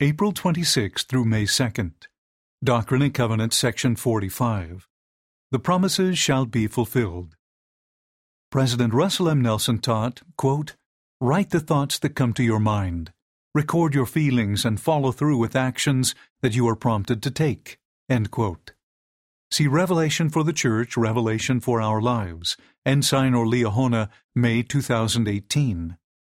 April 26 through May 2nd. Doctrine and Covenants, Section 45. The promises shall be fulfilled. President Russell M. Nelson taught, quote, "Write the thoughts that come to your mind. Record your feelings and follow through with actions that you are prompted to take." End quote. See Revelation for the Church, Revelation for Our Lives, Ensign or Liahona, May 2018.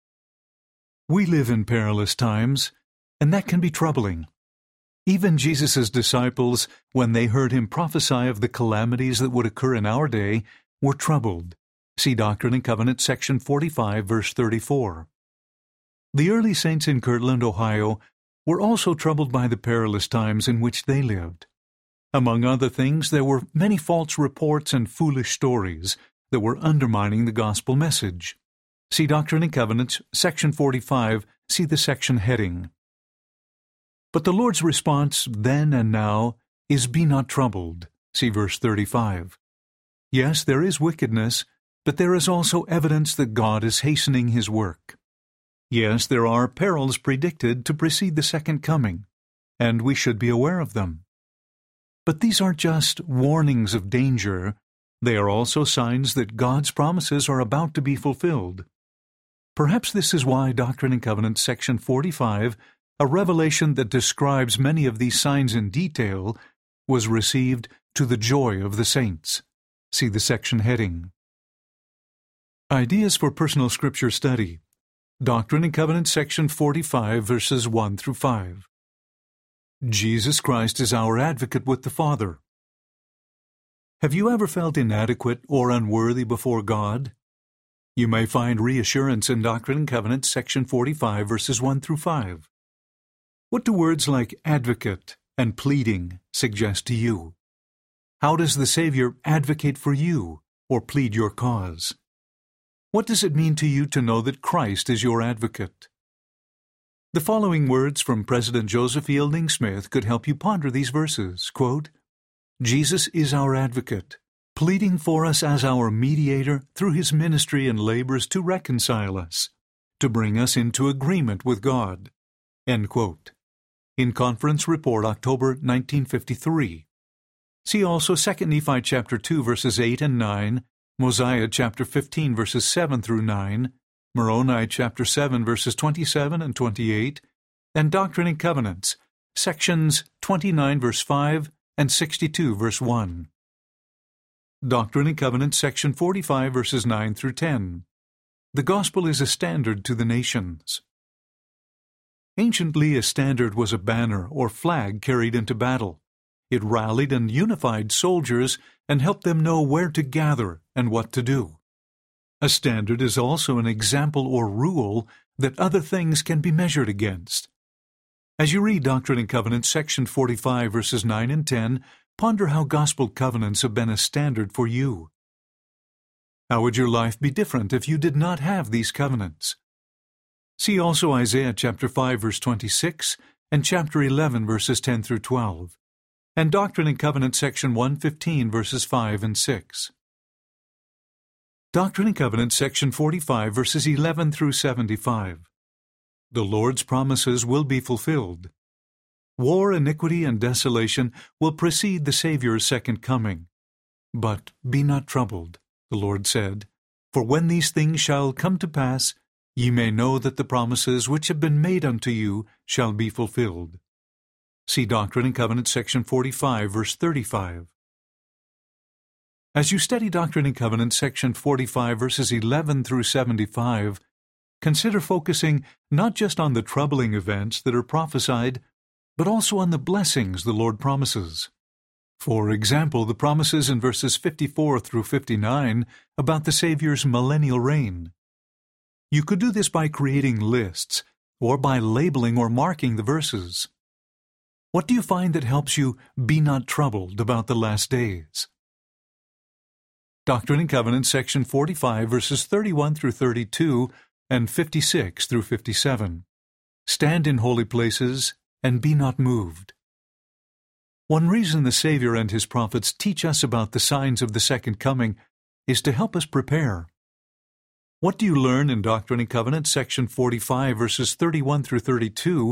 We live in perilous times, and that can be troubling. Even Jesus' disciples, when they heard him prophesy of the calamities that would occur in our day, were troubled. See Doctrine and Covenants, Section 45, verse 34. The early saints in Kirtland, Ohio, were also troubled by the perilous times in which they lived. Among other things, there were many false reports and foolish stories that were undermining the gospel message. See Doctrine and Covenants, Section 45, see the section heading. But the Lord's response then and now is, "Be not troubled." See verse 35. Yes, there is wickedness, but there is also evidence that God is hastening His work. Yes, there are perils predicted to precede the second coming, and we should be aware of them. But these aren't just warnings of danger. They are also signs that God's promises are about to be fulfilled. Perhaps this is why Doctrine and Covenants, Section 45, a revelation that describes many of these signs in detail, was received to the joy of the saints. See the section heading. Ideas for Personal Scripture Study. Doctrine and Covenants, Section 45, verses 1 through 5. Jesus Christ is our advocate with the Father. Have you ever felt inadequate or unworthy before God? You may find reassurance in Doctrine and Covenants, Section 45, verses 1 through 5. What do words like advocate and pleading suggest to you? How does the Savior advocate for you or plead your cause? What does it mean to you to know that Christ is your advocate? The following words from President Joseph Fielding Smith could help you ponder these verses. Quote, "Jesus is our advocate, pleading for us as our mediator through His ministry and labors to reconcile us, to bring us into agreement with God." End quote. In Conference Report, October 1953. See also 2 Nephi chapter 2, verses 8 and 9, Mosiah chapter 15, verses 7 through 9, Moroni chapter 7, verses 27 and 28, and Doctrine and Covenants, sections 29, verse 5, and 62, verse 1. Doctrine and Covenants, section 45, verses 9 through 10. The Gospel is a standard to the nations. Anciently, a standard was a banner or flag carried into battle. It rallied and unified soldiers and helped them know where to gather and what to do. A standard is also an example or rule that other things can be measured against. As you read Doctrine and Covenants, section 45, verses 9 and 10, ponder how gospel covenants have been a standard for you. How would your life be different if you did not have these covenants? See also Isaiah chapter 5, verse 26, and chapter 11, verses 10 through 12, and Doctrine and Covenants, section 115, verses 5 and 6. Doctrine and Covenants, section 45, verses 11 through 75. The Lord's promises will be fulfilled. War, iniquity, and desolation will precede the Savior's second coming. But be not troubled, the Lord said, for when these things shall come to pass, ye may know that the promises which have been made unto you shall be fulfilled. See Doctrine and Covenants, section 45, verse 35. As you study Doctrine and Covenants, section 45, verses 11 through 75, consider focusing not just on the troubling events that are prophesied, but also on the blessings the Lord promises. For example, the promises in verses 54 through 59 about the Savior's millennial reign. You could do this by creating lists, or by labeling or marking the verses. What do you find that helps you be not troubled about the last days? Doctrine and Covenants, section 45, verses 31 through 32, and 56 through 57. Stand in holy places, and be not moved. One reason the Savior and His prophets teach us about the signs of the second coming is to help us prepare. What do you learn in Doctrine and Covenants, section 45, verses 31 through 32,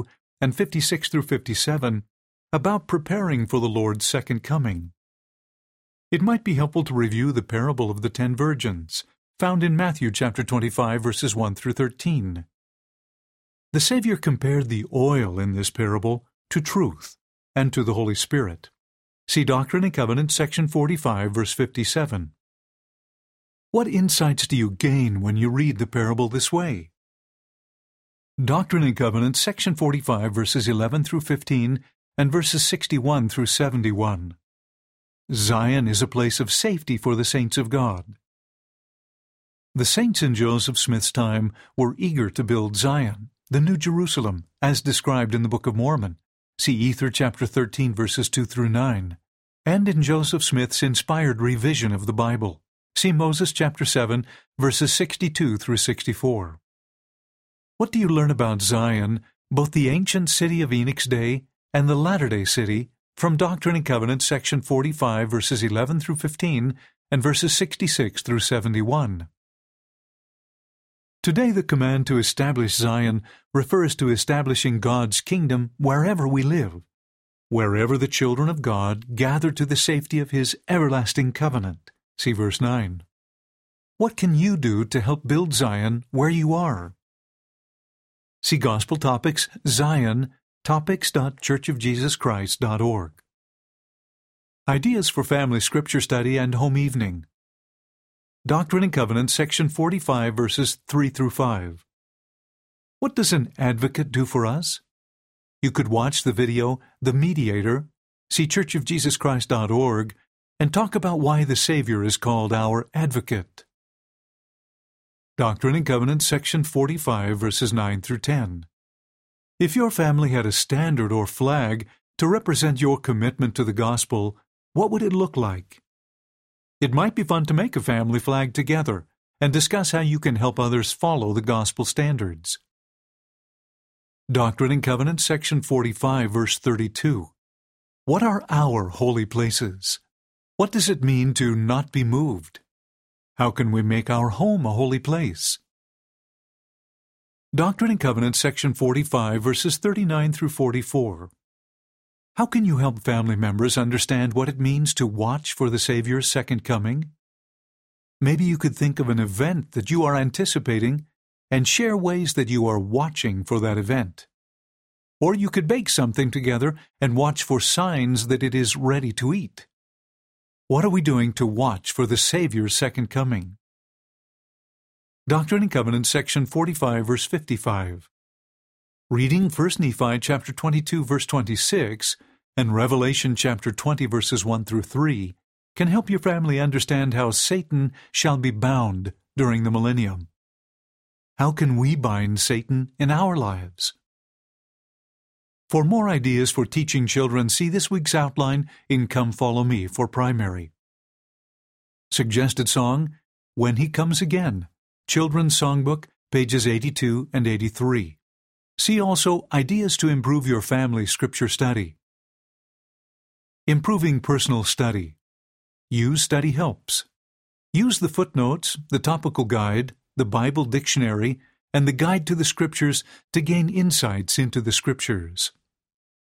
and 56 through 57 about preparing for the Lord's second coming. It might be helpful to review the parable of the 10 virgins, found in Matthew chapter 25, verses 1 through 13. The Savior compared the oil in this parable to truth and to the Holy Spirit. See Doctrine and Covenants, section 45, verse 57. What insights do you gain when you read the parable this way? Doctrine and Covenants, section 45, verses 11 through 15, and verses 61 through 71. Zion is a place of safety for the saints of God. The saints in Joseph Smith's time were eager to build Zion, the New Jerusalem, as described in the Book of Mormon. See Ether chapter 13, verses 2 through 9, and in Joseph Smith's inspired revision of the Bible. See Moses chapter 7, verses 62 through 64. What do you learn about Zion, both the ancient city of Enoch's day and the latter-day city, from Doctrine and Covenants, section 45, verses 11 through 15, and verses 66 through 71? Today the command to establish Zion refers to establishing God's kingdom wherever we live, wherever the children of God gather to the safety of His everlasting covenant. See verse 9. What can you do to help build Zion where you are? See Gospel Topics, Zion, topics.churchofjesuschrist.org. Ideas for Family Scripture Study and Home Evening. Doctrine and Covenants, section 45, verses 3 through 5. What does an advocate do for us? You could watch the video, The Mediator, see churchofjesuschrist.org, and talk about why the Savior is called our advocate. Doctrine and Covenants, section 45, verses 9 through 10. If your family had a standard or flag to represent your commitment to the gospel, what would it look like? It might be fun to make a family flag together and discuss how you can help others follow the gospel standards. Doctrine and Covenants, section 45, verse 32. What are our holy places? What does it mean to not be moved? How can we make our home a holy place? Doctrine and Covenants, section 45, verses 39 through 44. How can you help family members understand what it means to watch for the Savior's second coming? Maybe you could think of an event that you are anticipating and share ways that you are watching for that event. Or you could bake something together and watch for signs that it is ready to eat. What are we doing to watch for the Savior's second coming? Doctrine and Covenants, section 45, verse 55. Reading 1 Nephi chapter 22, verse 26, and Revelation chapter 20, verses 1 through 3, can help your family understand how Satan shall be bound during the millennium. How can we bind Satan in our lives? For more ideas for teaching children, see this week's outline in Come Follow Me for primary. Suggested song, When He Comes Again, Children's Songbook, pages 82 and 83. See also Ideas to Improve Your Family Scripture Study. Improving Personal Study. Use study helps. Use the footnotes, the topical guide, the Bible dictionary, and the guide to the Scriptures to gain insights into the Scriptures.